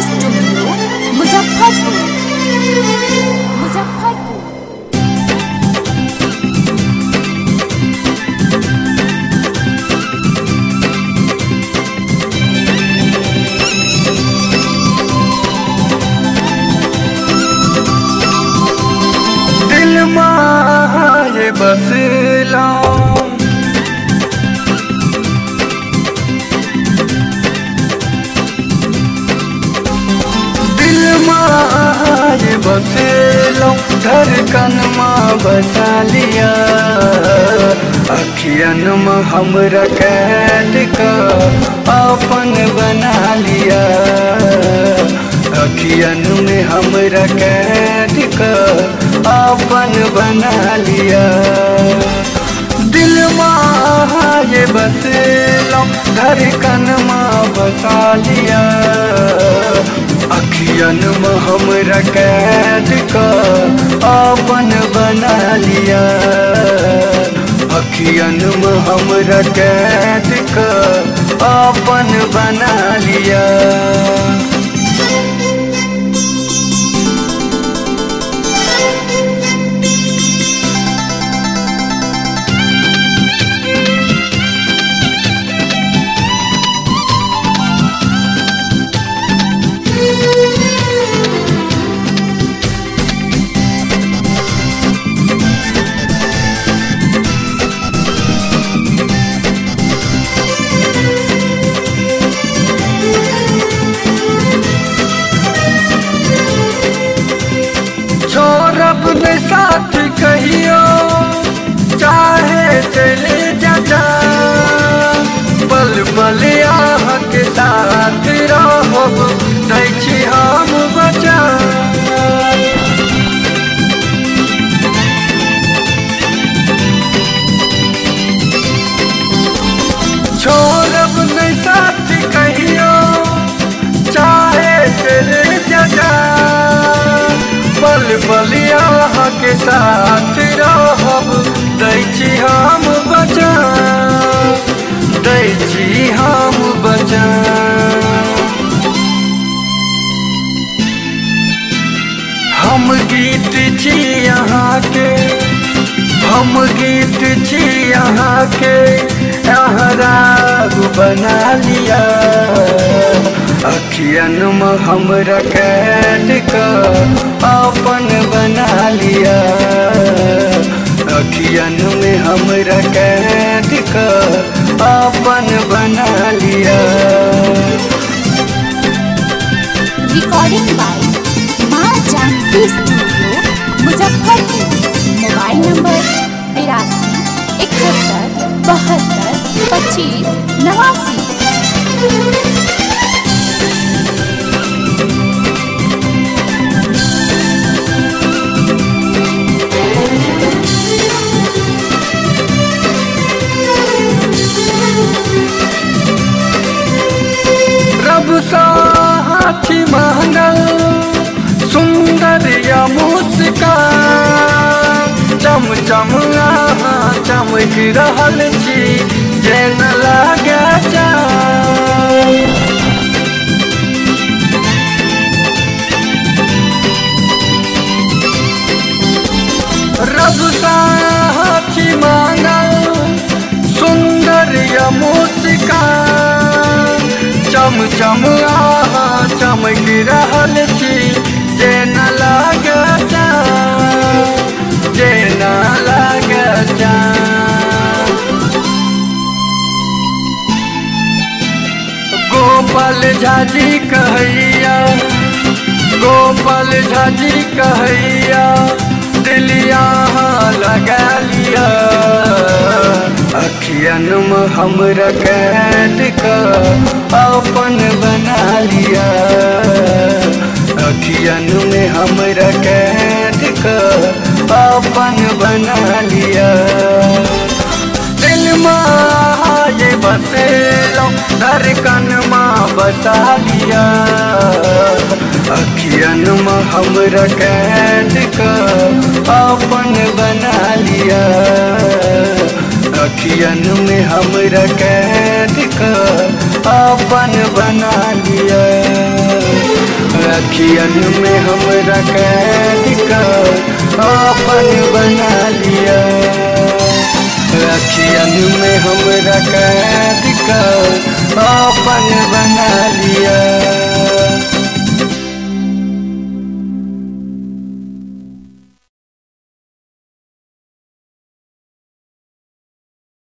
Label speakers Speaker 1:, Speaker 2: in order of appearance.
Speaker 1: Studio Muzaffarpur. Muzaffarpur.
Speaker 2: दिल माए बसला दिल माए बसला धड़कन माँ बसा लिया अखियन में हमरा कैद का अपन बना लिया अखियन में हमरा कैद का अपन बना लिया दिल माए बसला धड़कन माँ बसा लिया अखियन में हमरा कैद का अपन बना लिया अखियन में हमरा कैद का अपन बना लिया छोड़ब ने साथ कहियो चाहे चले जा पल पल आह के साथ रहब दै छी हम बचा छोड़ब ने साथ कहियो चाहे चले जा पल पल आह के साथ रहब दै छी हम बचा दै छी हम बचा हम गीत छी यहाँ के हम गीत छी यहाँ के राग बना लिया अखियन में हमरा कैद का अपन बना लिया अखियन में हमरा कैद का अपन बना लिया
Speaker 1: recording by Maa Janaki studio Muzaffarpur. Mobile number 82 71 72 25 89।
Speaker 2: रब साथी महंगल सुंदर या मुस्कान चम चम चमक रहल छी जेन लागे जान रब साथी महंगल सुंदर या मुस्कान चम चम चमक रहल छी जेन लागे जेन लागे गोपाल झाजी कहैया गोपाल झाजी कहैया दिल यहाँ लगा लिया अखियन में हमरा कैद का अपन बना लिया अखियन में हमरा कैद का अपन बना लिया दिल माए बसेलो धड़कन माँ बसा लिया अखियन में हमरा कैद का अपन बना लिया अखियन में हमरा कैद का अपन बना लिया। अखियन में हमरा कैद कर अपन बना लिया, अखियन में हमरा कैद कर अपन बना लिया।